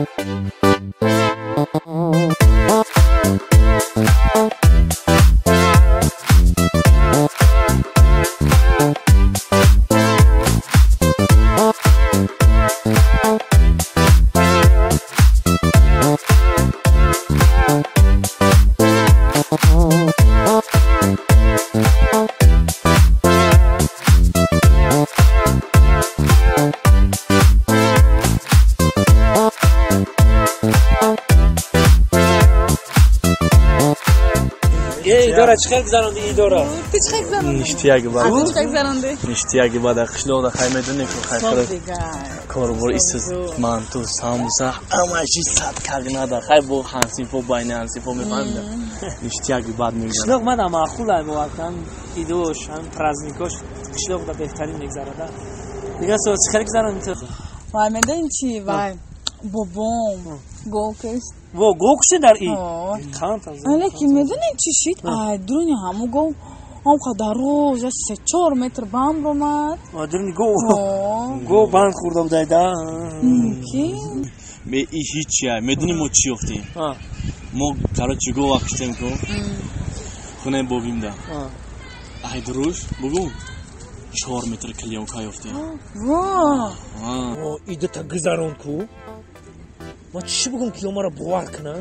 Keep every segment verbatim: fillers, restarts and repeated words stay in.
idora chiqar guzarandi idora. Chiqar guzarandi. Nishtiyagi bor. Chiqar guzarandi. Nishtiyagi bor. Qishloqda qaymedini ku qayqirib. Kor bor isiz. Man tu samsa amashi sat kagnada. Qay bu hansin fo bayna hansin fo mefahmda. Nishtiyagi bor میگن. qishloq mana ma'qulay muvaqqan idosh ham праздникош qishloqda behtarin megzarada. Degan so'z chiqar guzarandi. Vay menden chi vay. Bobom. Golkes. Vo gokshi dar i. Qant az. Ale ki medeni chi shit? Ay duruni hamu go. Ham qadaro za سه چهار متر بام رو مد. Adruni go. Go band khurda budayda. Ki? Me hiç ya. Medeni mo chi yofti. Ha. Mo короче go vaqtim ko. Xune bobimda. Ha. Ay durush bugun چهار متر کلیون کا یافته. وا. او ایده تا گذرون کو. ما چی بگم کیلومتر باور کنن؟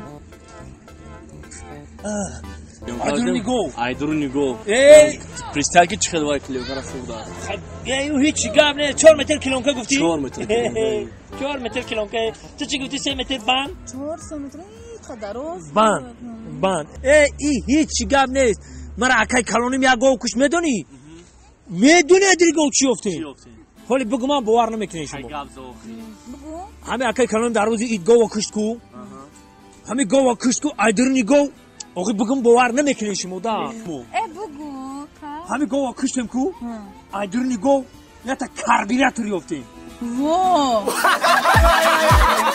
Ayduruni go. Ayduruni go. Ey. Pristal ki çıkıyor var kilometre fırda. Ya yo hiç gam ne چهار متر kilometre گفتی؟ چهار متر. چهار متر kilometre. تو چی گفتی سه متر بان؟ چهار سه متر قدaro. بان. بان. ای ای هیچ گم نیست. مرا اکای کلونی میا گو کش میدونی؟ میدونی ادری گو چی افته؟ چی افته؟ حالی بگو من باور نمیکنی شما. گاب زوخی. همه اکای کلون در روزی اید گو و کشت کو. همه گو و کشت کو ایدرنی گو. آقای بگم باور نمیکنی شما دا. ای بگو. همه گو و کشتم کو. ایدرنی گو. یا تا کاربیراتوری افته. وا.